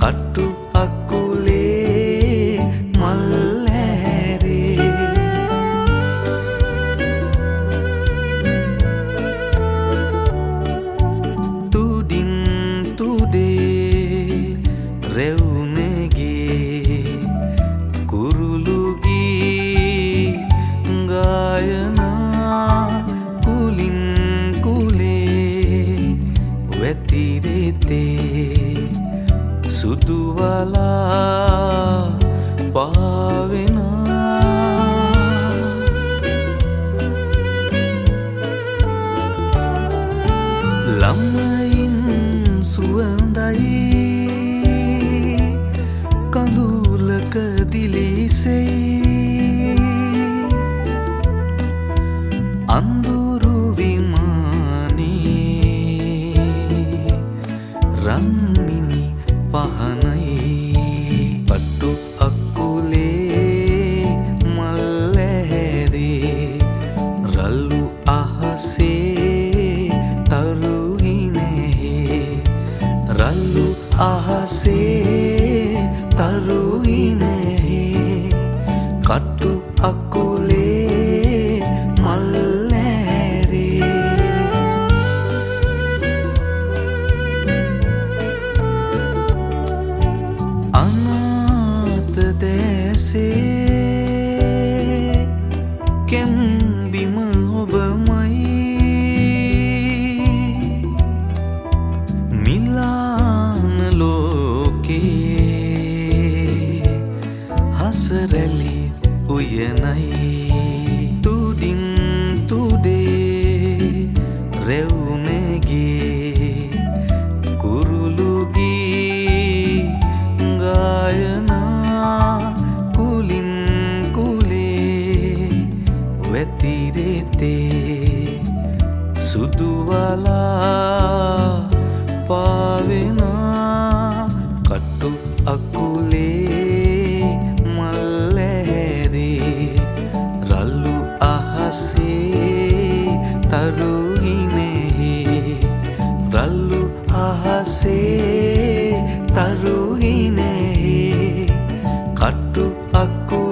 කටු අකුලේ මල් ඇරේ තුඩින් තුඩේ රෙවුමගේ කුරුළුගී ගායනා කුලින් කුලේ වැතිරෙතේ සුදුවලා පාවෙනා ළමයින් සුවඳයි කඳුලක දිලිසෙයි අඳුරු විමානේ රන්මිනි පහනයි පටු අකුලේ මල් ඇරේ රළු අහසේ තරුහිනේ රළු අහසේ තරුහිනේ කටු අකුලේ මල් ඇරේ අනාථ දැසේ කෙම්බිම ඔබමයි මිලාන ලෝකේ හසරැලි උයනයි තුඩින් තුඩේ රෙවුමගේ කුරුළුගී ගායනා කුලින් කුලේ වැතිරෙතේ සුදුවලා පාවෙනා කටු අකුලේ මල් ඇරේ රළු අහසේ තරුහිනේ රළු අහසේ තරුහිනේ කටු අකුලේ